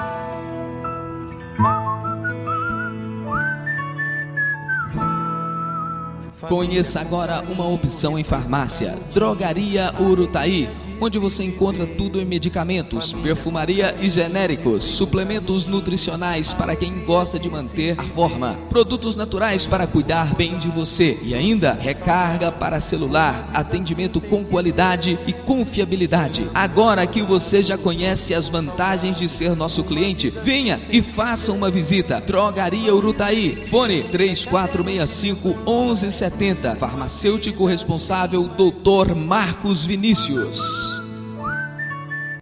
Conheça agora uma opção em farmácia, Drogaria Urutaí, onde você encontra tudo em medicamentos, perfumaria e genéricos, suplementos nutricionais para quem gosta de manter a forma, produtos naturais para cuidar bem de você e ainda recarga para celular, atendimento com qualidade e confiabilidade. Agora que você já conhece as vantagens de ser nosso cliente, venha e faça uma visita. Drogaria Urutaí, fone 3465-1170, farmacêutico responsável Dr. Marcos Vinícius.